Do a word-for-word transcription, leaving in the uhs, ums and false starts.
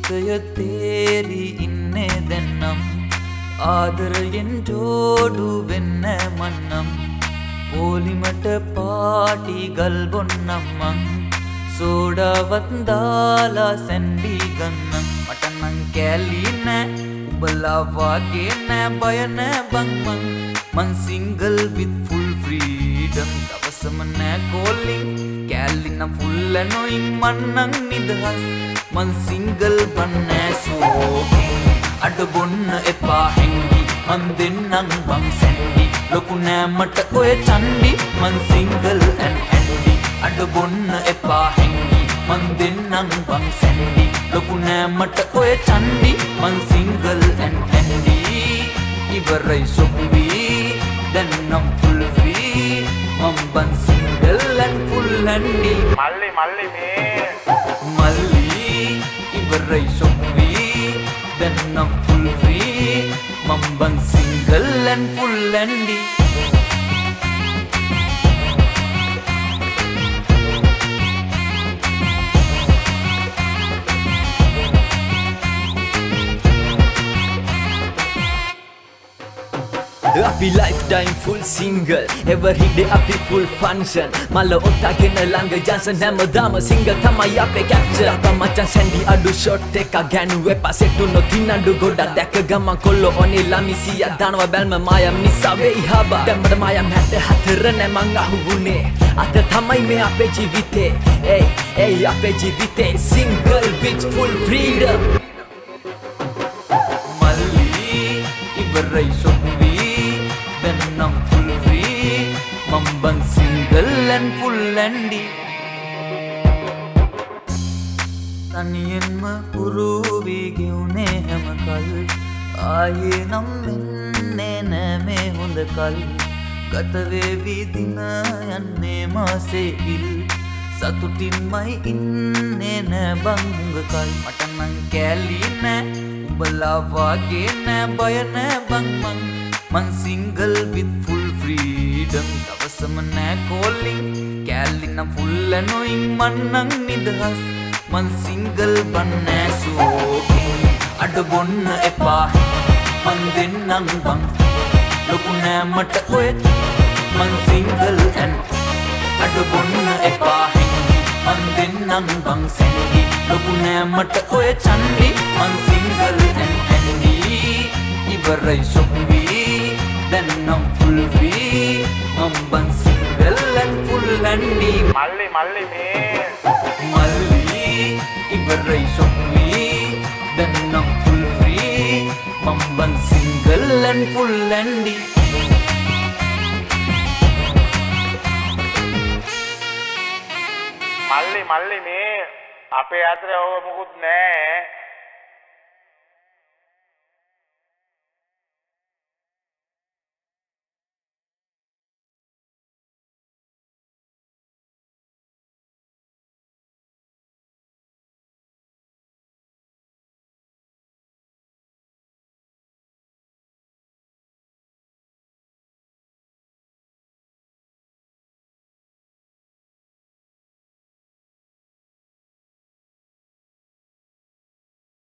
ජීවිතය තේරි ඉන්නේ දැන්නම් ආදරයෙන් ජෝඩු වෙන්න මන්නම් පොලිමට පාටි ගල් බොන්නම් මං සෝඩාවත් දාලා සැන්ඩි ගන්නම් මට නම් කැලි නෑ උඹලා වගේ නෑ බය නෑ බං මං මං සිංගල් with full freedom දවසම නෑ calling කැලි නම් full annoying මන් නම් නිදහස් මං සිංගල් බන්නෑ සෝකින් අඩ බොන්න එපා හැංගි මන් දෙන්නම් බං සැන්ඩි ලොකු නෑ මට ඔය චන්ඩි මං සිංගල් and handy අඩ බොන්න එපා හැංගි මන් දෙන්නම් බං සැන්ඩි ලොකු නෑ මට ඔය චන්ඩි මං සිංගල් and handy ඉවරයි සොබ්බි දැන් නම් full free මං බං සිංගල් and full handy මල්ලි මල්ලි මේ මල්ලි ඉවරයි සොබ්බි දැන් නම් full free මං බං සිංගල් and full handy අපි lifetime full single every day අපි full function මල ඔට්ටගෙන ළඟ ජන්සන් හැමදාම single තමයි අපේ capture අප මචන් සැන්ඩි අඩු shot එක ගෑනු එපා සෙටුනො තින්නඩු ගොඩක් දැක ගමන් කොල්ලෝ ඔනේ ළමිසියක් දානවා බැල්ම මායම් නිසා වෙයි හබා දැම්මට මායම් හැට හතර නෑ මං අහුවුනේ අද තමයි මේ අපේ ජීවිතේ ඒයි ඒයි අපේ ජීවිතේ single with full freedom මල්ලි ඉවරයි සොබ්බි දැන් නම් full free මං බං single and full handy තනියෙන්ම පුරුවි ගෙවුනේ හැම කල් ආයේ නම් වෙන්නේ නෑ මේ හොඳ කල් ගත වේවි දින යන්නේ මාසේ ඉල් සතුටින්මයි ඉන්නේ නෑ බං හුඟ කල් මට නම් කැලි නෑ උඹලා වගේ නෑ බය නෑ බං මං මං සිංගල් with full freedom දවසම නෑ calling කැලි නම් full annoying මන් නම් නිදහස් මං සිංගල් බන්නෑ සෝකින් අඩ බොන්න එපා මං දෙන්නම් බං ලොකු නෑ මට ඔය මං සිංගල් and අඩ බොන්න එපා මං දෙන්නම් බං සැන්ඩි ලොකු නෑ මට ඔය චන්ඩි මං සිංගල් and handy ඉවරයි සොබ්බි දැන් නම් full free මං බං සිංගල් and full handy මල්ලි මල්ලි මේ මල්ලි ඉවරයි සොබ්බි දැන් නම් full free මං බං සිංගල් and full handy මල්ලි මල්ලි මේ අපේ අතරේ ඕව මොකුත් නෑ